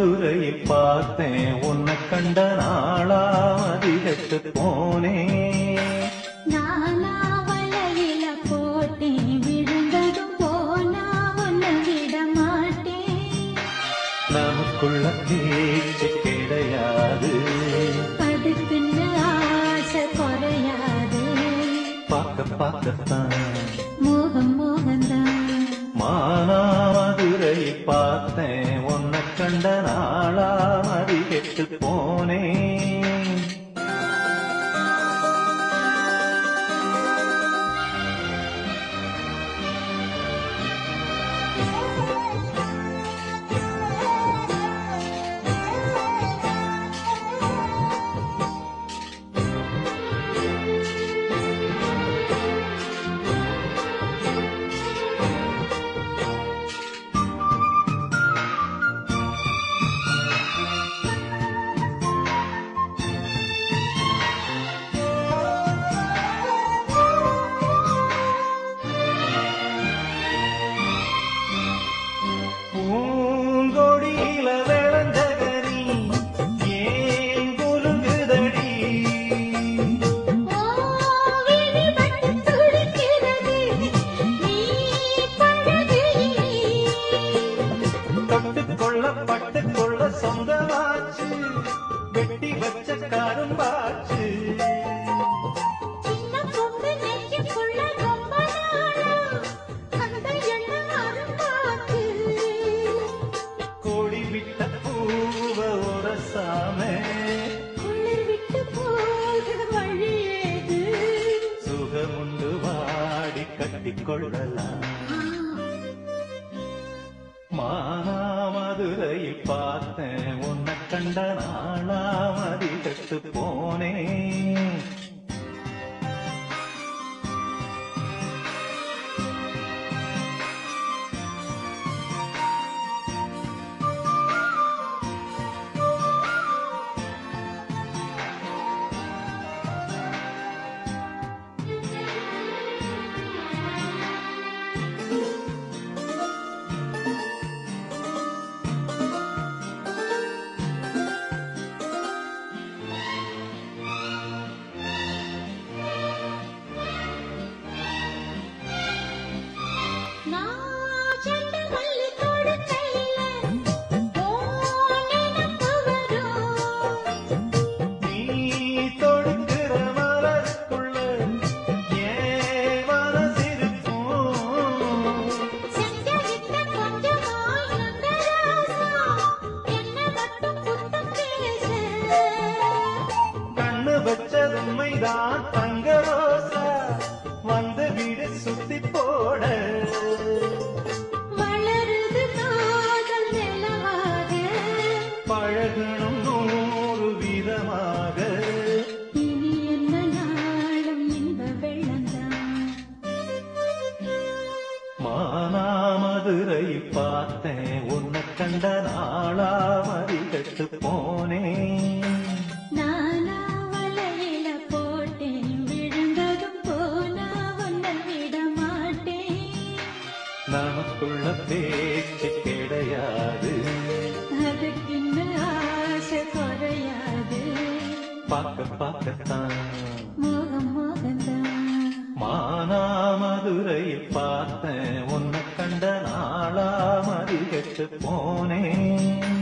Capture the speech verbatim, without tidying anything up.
மதுரையில் பார்த்தேன் உன்னை கண்ட நாளா அதிகத்து போனேன். நானா வலையில போட்டேன் விழுந்ததும் போனா உன்னை விட மாட்டேன். நமக்குள்ள பேச்சு கிடையாது, அதுக்குன்னு ஆசை குறையாது. பார்க்க பார்க்கத்தான் மோகம் மோகந்தான். மானா மதுரையில் பார்த்தேன் உன்னை கண்ட நாளா அதிகத்து போனேன். பூங்கொடியில விளைஞ்சகரி ஏன் குலுங்குதடி? தொட்டுக்கொள்ள பட்டுக்கொள்ள சொந்தமாச்சு, வெட்டி வச்ச கரும்பாச்சு. கோடி விட்ட பூவ உரசாமே சுகமுண்டு வாடி கட்டிக்கொள்ளலாம். மானா மதுரையில் பார்த்தேன் உன்னை கண்ட நாளா அதிகத்து போனேன். வச்சதுமைதான் தங்க ரோசா வந்து வீடு சுத்தி போட வளருது காதல் நிலவாக பழகணும் நூறு விதமாக. இனி என்ன நாளும் இன்ப வெள்ளந்தான். மானா மதுரை பார்த்தேன் உன்னை கண்ட நாளா அதிகத்து போனேன். நானா வலையில போட்டேன் விழுந்ததும் போனா உன்னை விட மாட்டேன். நமக்குள்ள பேச்சு கிடையாது, அதுக்குன்னு ஆசை குறையாது. பார்க்க பார்க்கத்தான் மோகம் மோகந்தான். மானா மதுரையில் பார்த்தேன் உன்னை கண்ட நாளா அதிகத்து போனேன்.